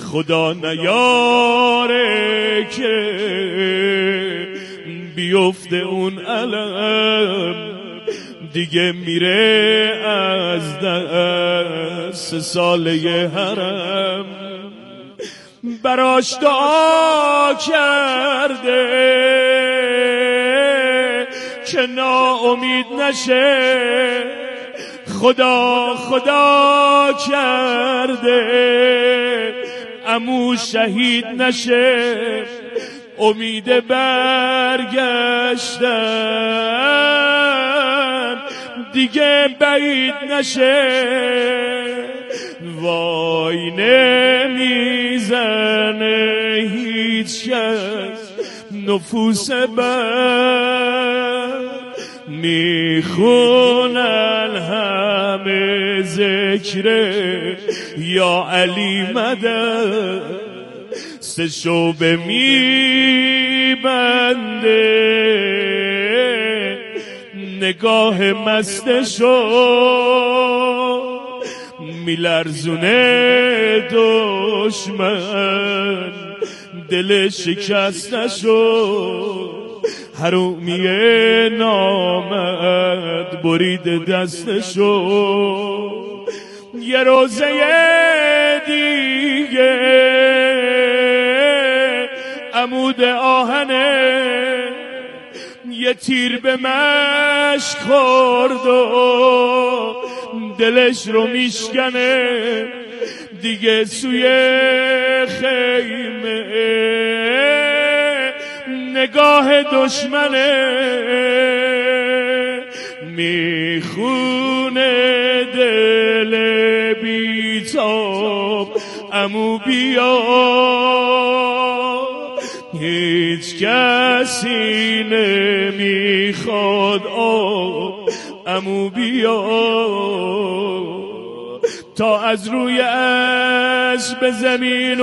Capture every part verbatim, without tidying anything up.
خدا نیاره که بیفته اون علم، دیگه میره از دست ساله حرم. براش دعا کرده که ناامید نشه، خدا خدا کرده عمو شهید نشه، امید برگشتن دیگه بعید نشه. وای نمیزنه هیچ کس نفوس بر، میخونن همه ذکر یا علی مدد، سه شعبه میبنده نگاه مستشو، میلرزونه دشمن دل شکستشو، حرومیه نامد برید دستشو. یه روزه دیگه عمود آهنه، یه تیر به مشک خورد و دلش رو میشکنه، دیگه سوی خیمه نگاه دشمنه، میخونه دل بیتاب عمو بیا، هیچ کسی نمیخواد آب عمو بیا. تا از روی اسب زمین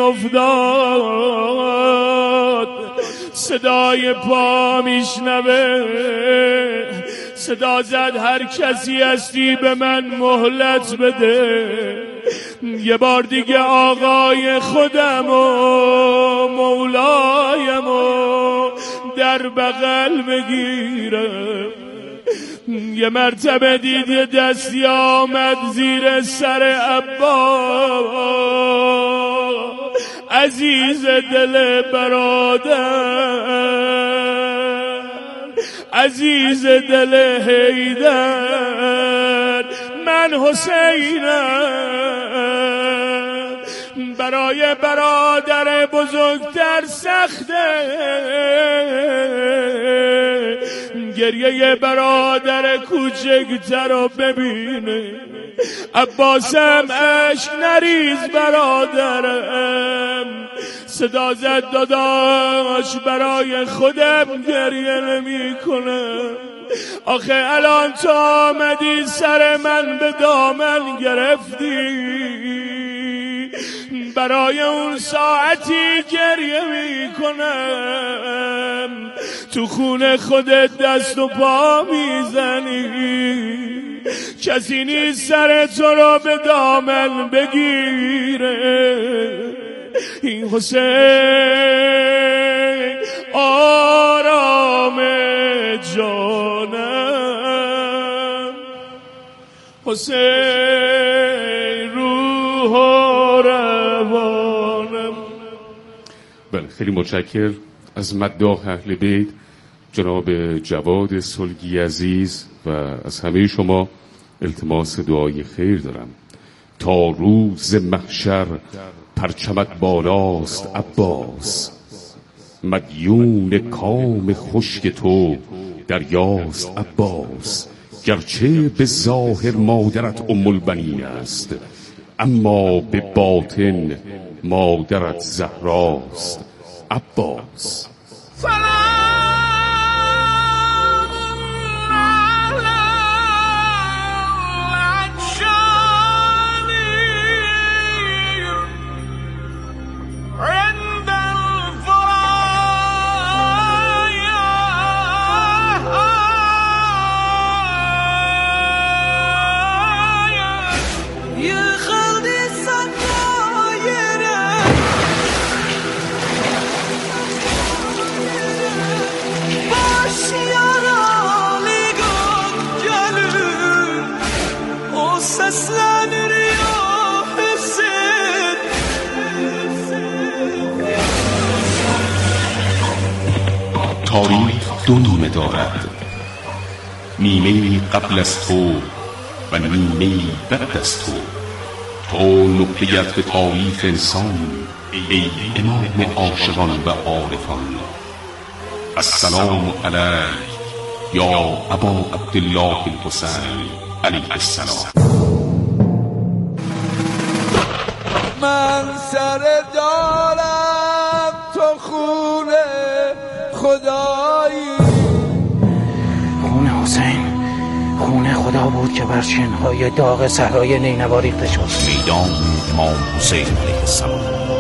افتاد، صدای پا میشنوه، صدا زد هر کسی هستی به من مهلت بده، یه بار دیگه آقای خودم و مولایم و در بغل بگیرم. یه مرتبه دید یه دستی آمد زیر سر عباس، عزیز دل برادر، عزیز دل حیدر، من حسینم، برای برادر بزرگتر سخته، گریه برادر کوچکتر رو ببینه. عباسم عشق نریز برادرم، صدا زد داداش برای خودم گریه نمی کنم، آخه الان تو آمدی سر من به دامن گرفتی، برای اون ساعتی گریه می کنم، تو خون خودت دست و پا میزنی، کسی نیست سر تو رو به دامن بگیره. این حسین آرام جانم، حسین روح و روانم. بله، خیلی متشکر از مداح اهل بیت جناب جواد سلگی عزیز و از همه شما التماس دعای خیر دارم. تا روز محشر پرچمت بالاست عباس، مدیون کام خشک تو دریاست عباس، گرچه به ظاهر مادرت ام البنین است، اما به باطن مادرت زهراست عباس. تاریخ دو نیمه دارد، نیمه قبل از تو و نیمه بعد از تو. تو نقطه‌یت به تاریخ انسان، ای امام عاشقان و عارفان. السلام علیک یا ابا عبدالله الحسین علیه السلام. من سر دارم تو خونه خدایی. خون حسین خون خدا بود که بر شنهای داغ صحرای نینوا ریخته شد. میدان امام حسین علیه السلام.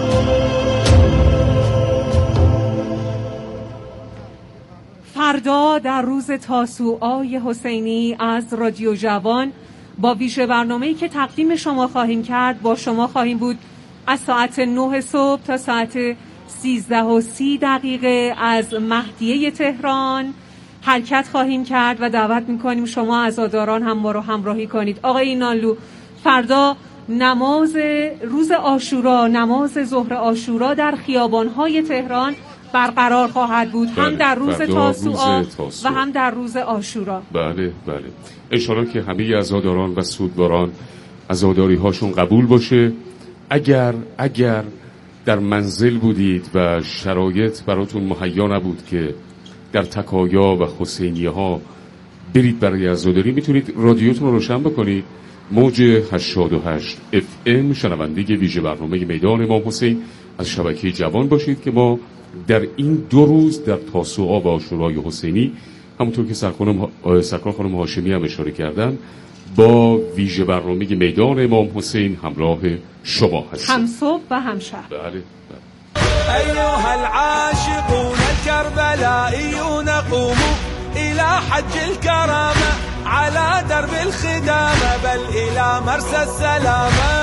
فردا در روز تاسوعای حسینی از رادیو جوان با ویژه برنامه‌ای که تقدیم شما خواهیم کرد با شما خواهیم بود از ساعت نه صبح تا ساعت سیزده و سی دقیقه از مهدیه تهران حرکت خواهیم کرد و دعوت می‌کنیم شما عزاداران هم ما رو همراهی کنید. آقای نالو، فردا نماز روز عاشورا، نماز ظهر عاشورا در خیابان‌های تهران برقرار خواهد بود، هم در روز تاسوعا و هم در روز عاشورا. بله بله، انشالله که همه عزاداران و سوگواران عزاداری هاشون قبول باشه. اگر اگر در منزل بودید و شرایط براتون مهیا نبود که در تکایا و حسینیه ها برید برای عزاداری، میتونید رادیوتون رو روشن بکنید، موج هشتاد و هشت اف ام، شنونده ویژه برنامه میدان امام حسین از شبکه جوان باشید که ما در این دو روز در تاسوعا و عاشورای حسینی، همونطور که سرکار خانم هاشمی هم اشاره کردن، با ویژه برنامه میدان امام حسین همراه شما هستیم، هم صبح و هم شب. بله بله. أيها العاشقون الكربلائيون قوموا إلى حج الكرامة على درب الخدامة بل إلى مرسى السلامة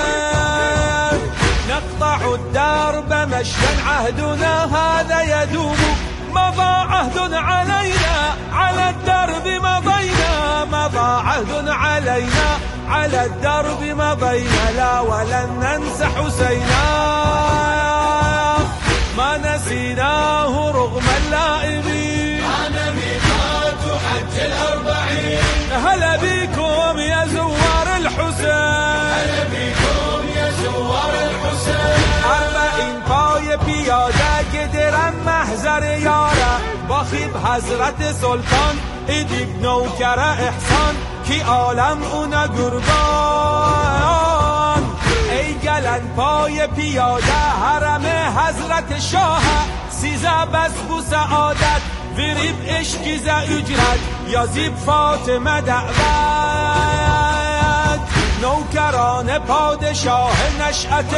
نقطع الدرب مشيا عهدنا هذا يدوم مضى عهد علينا على الدرب مضينا مضى عهد علينا على الدرب مضينا لا ولن ننسى حسينا ما نسيناه رغم اللائمين أنا ميقات حج الأربعين هلا بكم يا زوار الحسين هلا بكم يا زوار الحسين أربعين پای پیاده که درم محضر یاره با خیب حضرت سلطان ایدیب نوکر احسان کی عالم اونا گربان ای گلن پای پیاده حرم حضرت شاه سیزه بس بو سعادت وریب اشکی زا اجرت یا زیب فاطمه دعوت نوکران پادشاه نشأت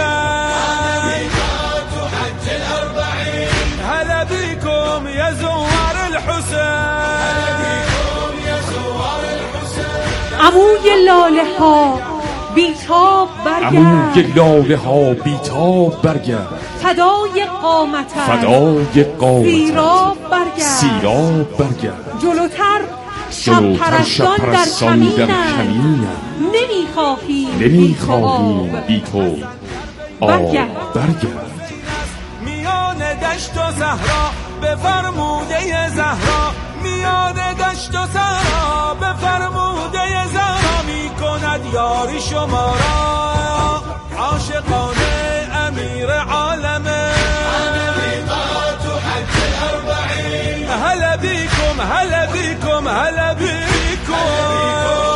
حج الأربعين هلا بكم يا زوار الحسين هلا بكم يا زوار الحسين عموی لاله ها بیتاب برگرد، عموی لاله ها بیتاب برگرد، فدای قامتت فدای قامتت سیراب برگرد، سیراب برگرد. جلوتر شب جلوتر پرستان شب در پرستان در کمینم کمینم نمیخواهی نمیخواهی بی تو آب برگرد. برگرد. میان دشت و صحرا به فرموده زهرا میان دشت و صحرا به فرموده زهرا میکند یاری شما را عاشقانه امیر عالمه میقات حج الأربعين هلا بكم هلا بكم هلا بكم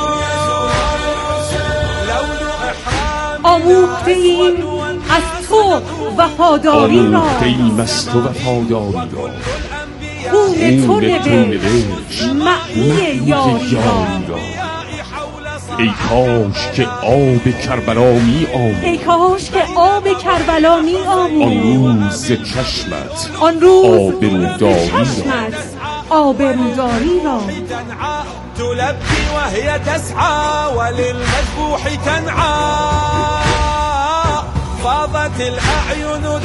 آموخته ایم از تو وفاداری را آموخته ایم از تو وفاداری را خون تو نوشت نوشت معنی یاری را ای کاش که آب کربلا می آمد ای کاش که آب کربلا می آمد آن روز چشمت آن روز آبروداری را چشمت آبروداری را تلبي وهي تسعى وللمذبوح تنعى فاضت الأعين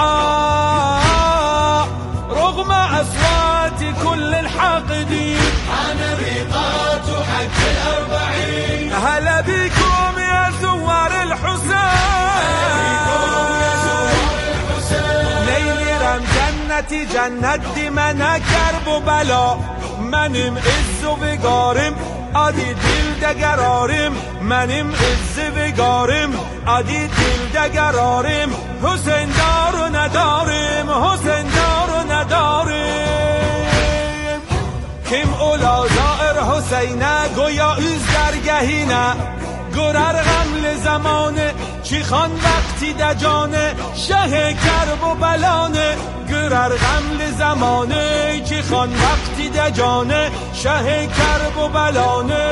دمعاء رغم أصوات كل الحاقدين أنا ميقات حج الأربعين هلا بكم يا زوار الحسين نيل رم جنة حضرتی جنت دی من کرب و بلا منیم عز و بگارم آدی دل دگرارم منیم عز بگارم آدی دل دگرارم حسین دارو ندارم حسین دارو ندارم کم اولا زائر حسینه گویا از درگهینه گرر غمل زمانه چی خان وقتی دجانه شه کرب و بلانه گرر غمل زمانه چی خان وقتی دجانه شه کرب و بلانه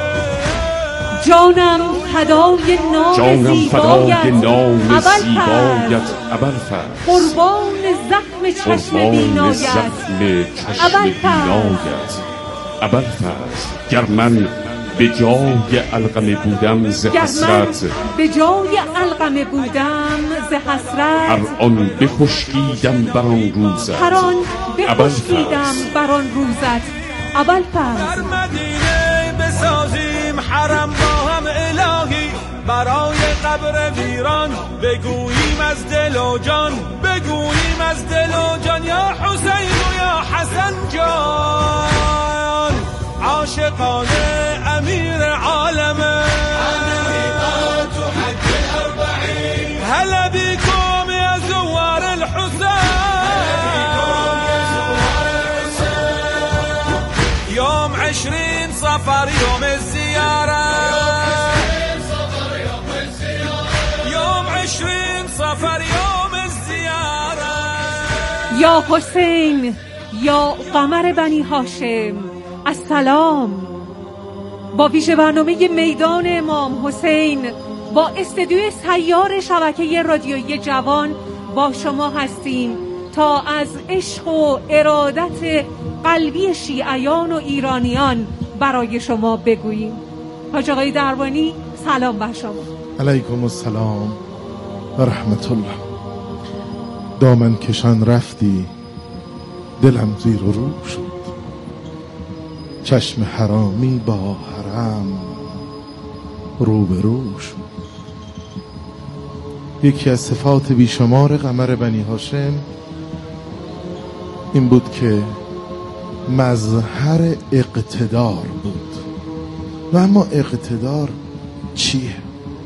جانم فدای نام جانم فدای نام زیبایت ابوالفضل قربان زخم چشم بینایت زخم چشم بینایت ابوالفضل گر من به جای علقمه بودم ز حسرت به جای علقمه بودم ز حسرت هر آن بخشکیدم بر آن روزت هر آن بخشکیدم بر آن روزت ابوالفضل در مدینه بسازیم حرم با هم الهی برای قبر ویران بگوییم از دل و جان بگوییم از دل و جان یا حسین و یا حسن جان عاشقانه امیر عالمه هلا بكم يا زوار الحسين يوم عشرين صفر يوم الزيارة يوم عشرين صفر يوم الزيارة یا حسین یا قمر بنی هاشم السلام. با ویژه برنامه میدان امام حسین با استدیوی سیار شبکه رادیویی جوان با شما هستیم تا از عشق و ارادت قلبی شیعیان و ایرانیان برای شما بگوییم. حاج آقای دربانی سلام بر شما. علیکم السلام و رحمت الله. دامن کشان رفتی دلم زیر و رو شد، چشم حرامی با حرم رو به رو شد. یکی از صفات بیشمار قمر بنی هاشم این بود که مظهر اقتدار بود. و اما اقتدار چیه؟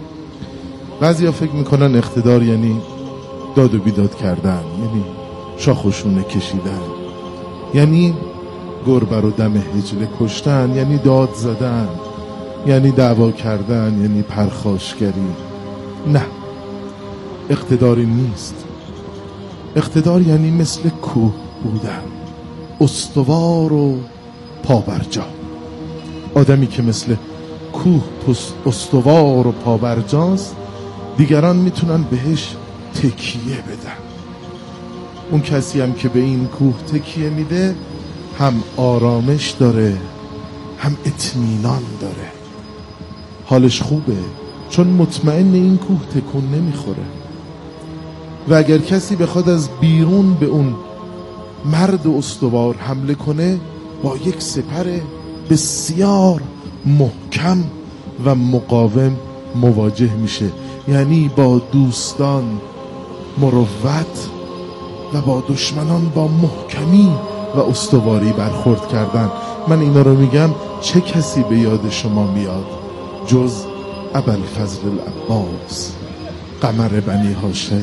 بعضی ها فکر میکنن اقتدار یعنی داد و بیداد کردن، یعنی شاخ و شونه کشیدن، یعنی گربه رو دم هجله کشتن، یعنی داد زدن، یعنی دعوا کردن، یعنی پرخاشگری. نه، اقتداری نیست. اقتدار یعنی مثل کوه بودن، استوار و پابرجا. آدمی که مثل کوه استوار و پابرجاست دیگران میتونن بهش تکیه بدن. اون کسی هم که به این کوه تکیه میده هم آرامش داره هم اطمینان داره، حالش خوبه چون مطمئن این کوه تکون نمیخوره. و اگر کسی بخواد از بیرون به اون مرد استوار حمله کنه با یک سپر بسیار محکم و مقاوم مواجه میشه، یعنی با دوستان مروت و با دشمنان با محکمی و استواری برخورد کردن. من اینا رو میگم چه کسی به یاد شما میاد جز ابوالفضل العباس قمر بنی هاشم؟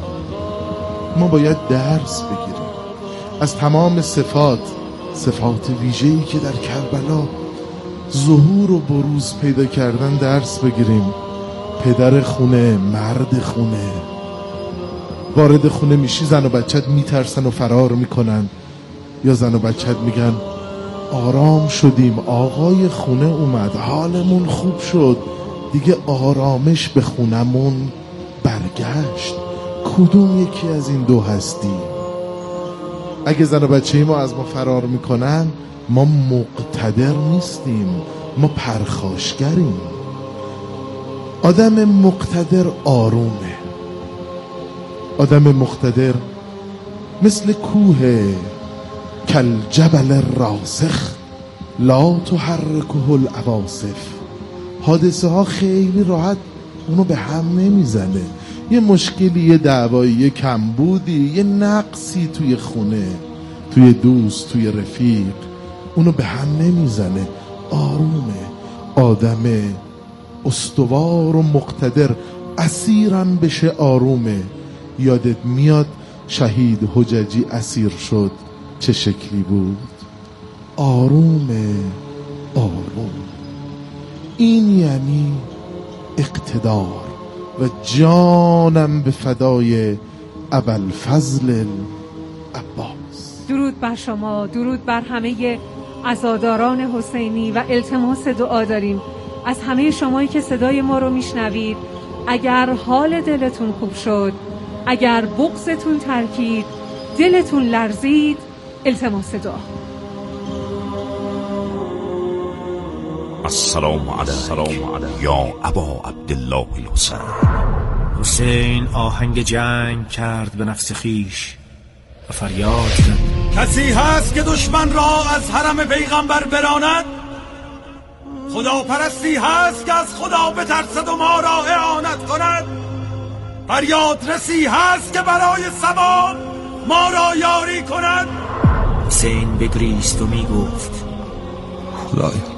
ما باید درس بگیریم از تمام صفات صفات ویژه‌ای که در کربلا ظهور و بروز پیدا کردن درس بگیریم. پدر خونه، مرد خونه، وارد خونه میشی زن و بچت میترسن و فرار میکنن، یا زن و بچت میگن آرام شدیم، آقای خونه اومد، حالمون خوب شد، دیگه آرامش به خونمون برگشت. کدوم یکی از این دو هستی؟ اگه زن و بچه ما از ما فرار میکنن ما مقتدر نیستیم، ما پرخاشگریم. آدم مقتدر آرومه. آدم مقتدر مثل کوه کل جبل راسخ لا تحرکه العواصف. حادثه ها خیلی راحت اونو به هم نمیزنه. یه مشکلی، یه دعوایی، یه کمبودی، یه نقصی توی خونه، توی دوست، توی رفیق، اونو به هم نمیزنه. آرومه، آدمه، استوار و مقتدر، اسیرم بشه آرومه. یادت میاد شهید حججی اسیر شد چه شکلی بود؟ آرومه، آروم. این یعنی اقتدار. و جانم به فدای ابوالفضل عباس. درود بر شما، درود بر همه عزاداران حسینی و التماس دعا داریم از همه شمایی که صدای ما رو میشنوید. اگر حال دلتون خوب شد، اگر بغضتون ترکید، دلتون لرزید، التماس دعا. السلام علیک یا ابا عبدالله الحسین. حسین آهنگ جنگ کرد به نفس خیش و فریاد زد: کسی هست که دشمن را از حرم پیغمبر براند؟ خدا پرستی هست که از خدا بترسد و ما را اعانت کند؟ فریاد رسی هست که برای ثواب ما را یاری کند؟ حسین بگریست و می گفت: خدایا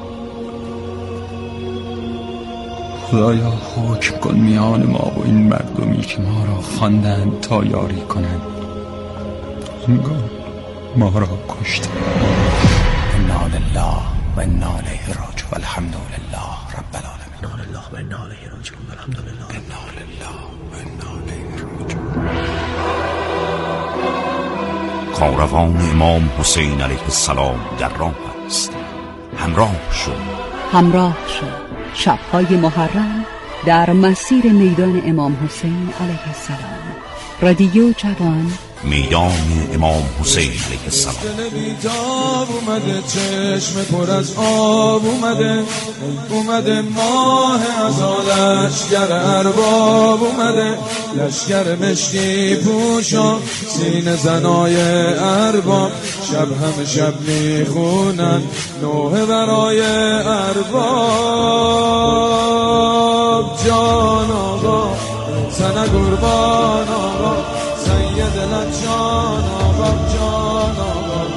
خدایا حکم کن میان ما و این مردمی که ما را خواندند تا یاری کنند. انگار ما را کشت. انا لله و انا الیه راجعون والحمد لله رب العالمین. انا لله و انا الیه راجعون والحمد لله. انا لله و انا الیه راجعون. کاروان امام حسین علیه السلام در راه است. همراه شو همراه شو شب‌های محرم در مسیر میدان امام حسین علیه السلام. رادیو جوان، میدان امام حسین علیه السلام. دل بیتاب اومده، چشم پر از آب اومده، اومده ماه از لشگر ارباب اومده، لشگر مشکی پوشا سینه زنای ارباب، شب هم شب میخونن نوه برای ارباب. جان آقا سنه قربان آقا، سید لجان آقا، جان آقا.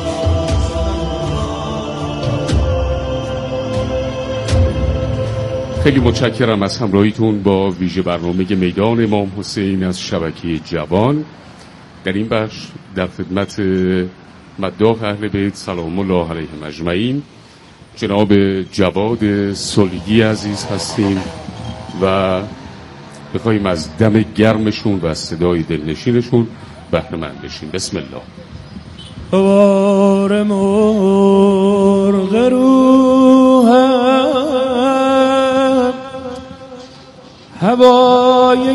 خیلی متشکرم از همراهیتون با ویژه برنامه میدان امام حسین از شبکه جوان. در این بخش در خدمت مداح اهل بیت سلام الله علیهم اجمعین جناب جواد صلحی عزیز هستیم و بخوایم از دم گرمشون و از صدای دلنشینشون بهره مند بشیم. بسم الله. بار مرغ روحم هوای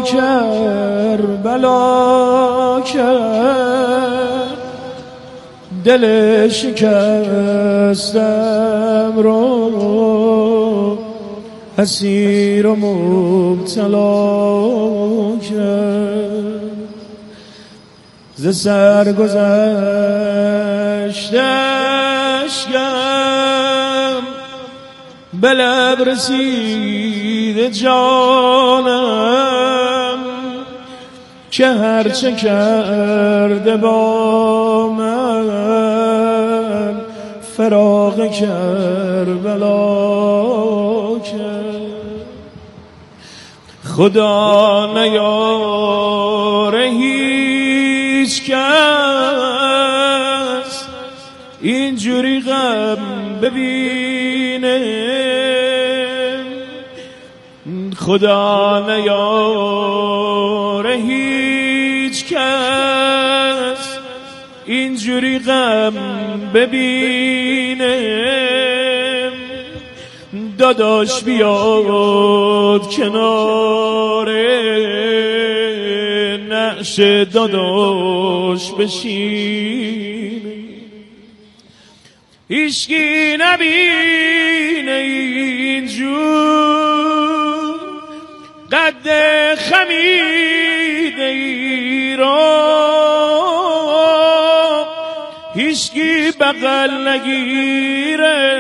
کربلا کرد، دل شکستم رو اسیر و مبتلا کرد. ز سر گذشتشگم به لب رسید جانم، که هرچه کرده با من فراق کربلا کرد. خدا نیاره هیچ کس اینجوری غم ببینه، خدا نیاره هیچ کس اینجوری غم ببینه. داداش بیاد کنار نعش داداش بشین، هیچکی نبینه اینجور قد خمیده ای را، هیچکی بغل نگیره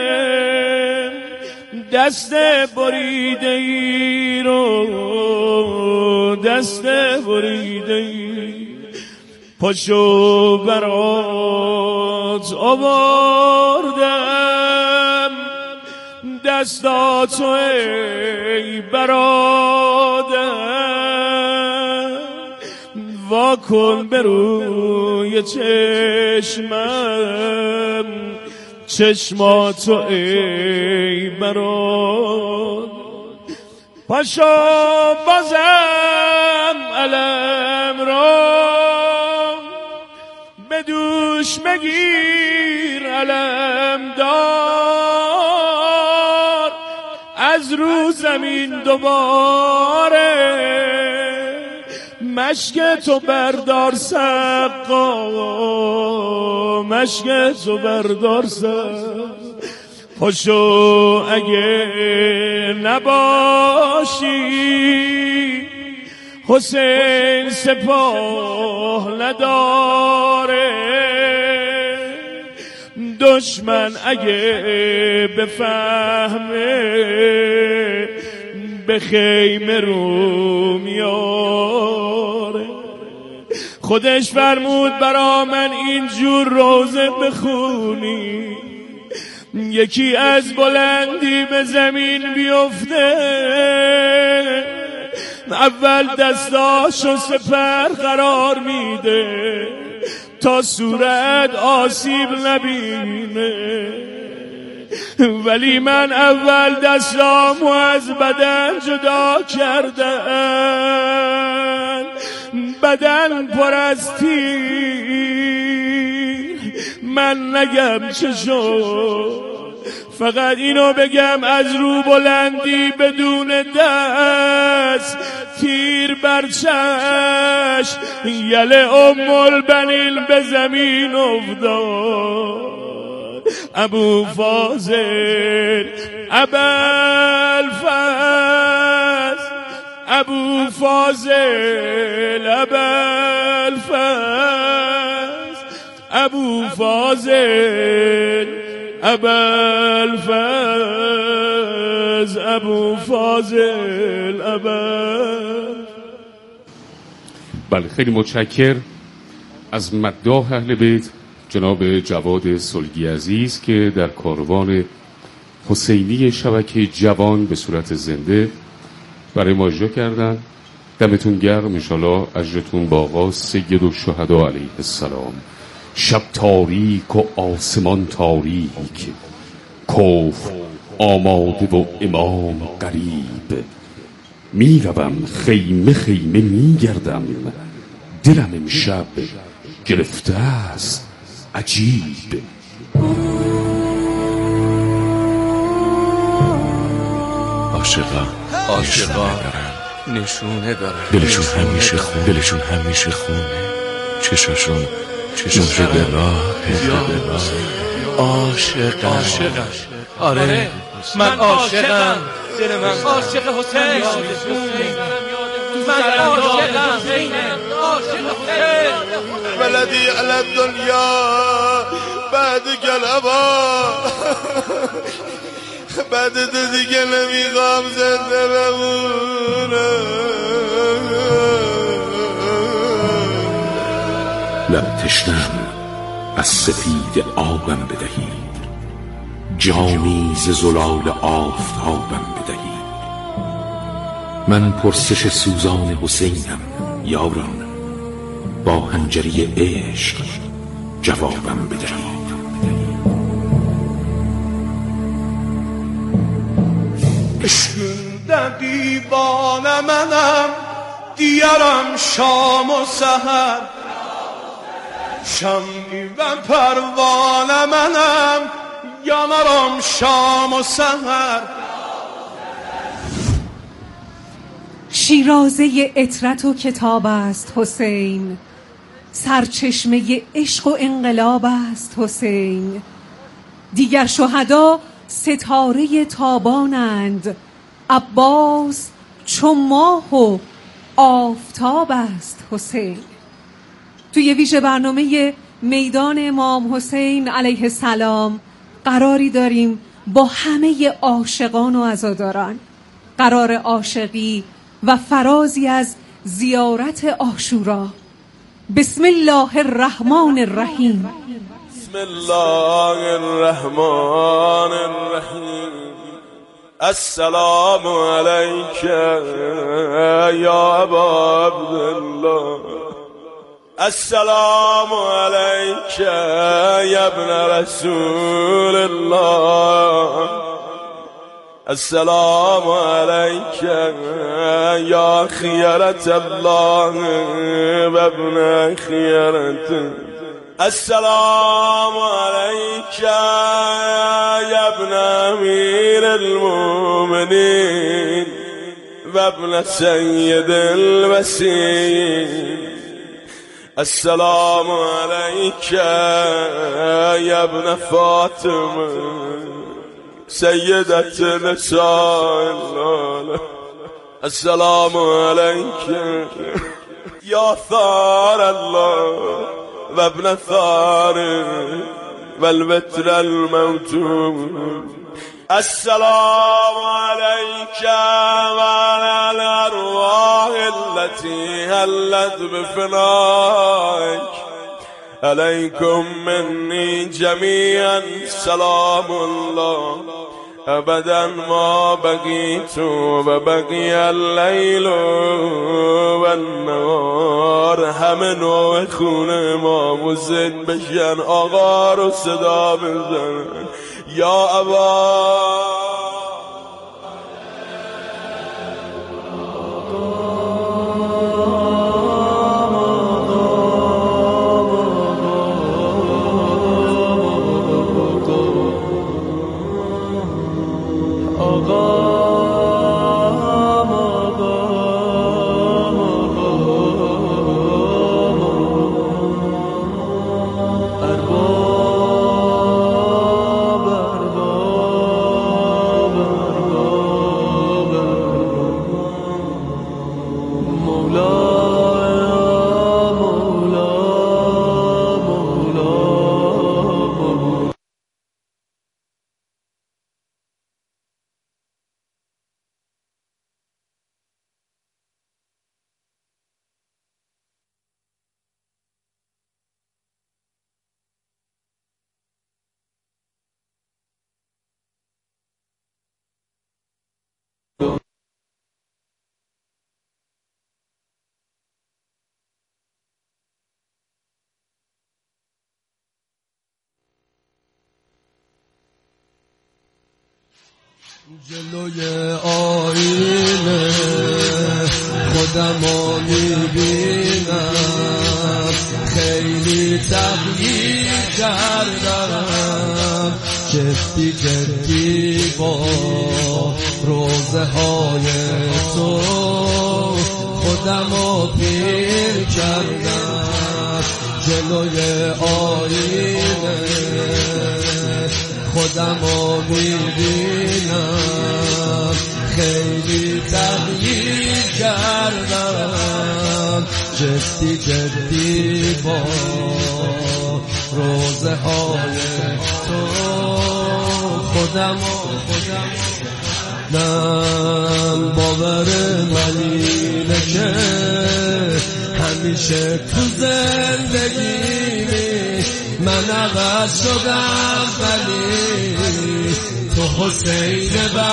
دست بریده ای رو و دست بریده پاشو برات آوردم دستاتو ای برادر وا کن به روی چشمم چشماتو ای برادر پاشو بازم علم را به دوش بگیر علم دار از رو زمین دوباره مشک تو بردار سقا مشک تو بردار سقا پاشو اگه نباشی حسین سپاه نداره دشمن اگه بفهمه به خیمه رو میاره خودش فرمود برا من اینجور روزه بخونی یکی از بلندی به زمین بیفته اول دستاشو سپر قرار میده تا صورت آسیب نبینه ولی من اول دستامو از بدن جدا کردم بدن پر از تیر من نگم چه شد فقط اینو بگم از رو بلندی بدون دست تیر بر چشم یل ام البنین به زمین افتاد ابو فاضل ابوالفضل ابو فاضل ابوالفضل ابو فاضل ابوالفضل ابو فاضل ابوالفضل. بله خیلی متشکر از مداح اهل بیت جناب جواد سلگی عزیز که در کاروان حسینی شبکه جوان به صورت زنده برای ما اجرا کردن. دمتون گرم، انشالله اجرتون با آقا سید الشهدا علیه السلام. شب تاریک و آسمان تاریک کفر آماده و امام قریب میروم خیمه خیمه میگردم دلم امشب گرفته است عجیب. عاشقا عاشقا نشونه دارن دلشون همیشه خون دلشون همیشه خونه چشاشون چشاشون به راه عاشقا عاشقا آره من عاشقم دل من عاشق حسین من عاشقم عاشق حسین بلدی علی الدنیا بعد گلبا بعد تو دیگه نمیخوام زنده بمونم. لب تشنم از سفید آبم بدهید جامی ز زلال آفتابم بدهید من پرسش سوزان حسینم یاران با حنجری عشق جوابم بدهید. اشکندم دیوانه منم دیارم شام و سحر شمی و پروانه منم یانرم شام و سحر. شیرازه عطرت و کتاب است حسین سرچشمه عشق و انقلاب است حسین دیگر شهدا ستاره تابانند عباس چو ماه و آفتاب است حسین. توی ویژه برنامه میدان امام حسین علیه السلام قراری داریم با همه عاشقان و عزاداران قرار عاشقی و فرازی از زیارت عاشورا. بسم الله الرحمن الرحیم. بسم الله الرحمن الرحیم. السلام علیک یا ابا عبدالله. السلام علیک یا ابن رسول الله. السلام علیک یا خیرت الله و ابن خیرته. السلام علیک یا ابن امیر المؤمنین و ابن سید الوسیم. السلام علیک یا ابن فاطمه سیدت نساء العالم. السلام علیک یا ثار الله و ابن ثار و الوتر الموتور. السلام عليك وعلى الأرواح التي هلت بفنائك. عليكم مني جميعا سلام الله ابدا ما بقيت وبقي الليل والنهار. همه نوع خونه ما موزن بشن، آقا رو صدا بزن یا ابا. جلوی آینه خودمو میبینم، خیلی تغییر کردم، جدی جدی با روزه های تو خودمو پیر کردم. جلوی آینه خودمو میبینم، خیلی تغییر کردم، جدی جدی با روزه های تو خودمو نم. باور من اینه که همیشه تو زندگی من عوض شدم، ولی تو حسین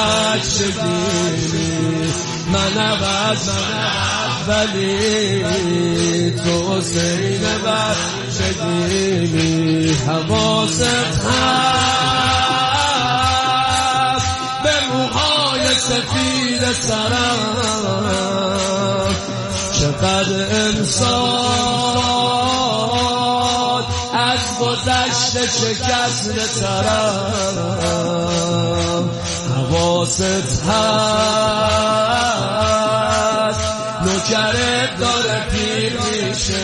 بچگی من عوض شدم، ولی تو حسین بچگی. حواست هست به موهای سفید سرم، چقدر انسان از گذشته شکست بترم. حواست هست نوکرت داره پیر میشه،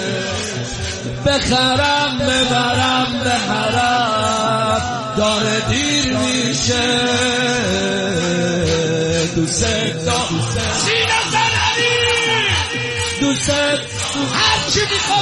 بخرم ببرم به حرم داره دیر میشه. دوست دارم سینه زنری، دوست هرچی میخوام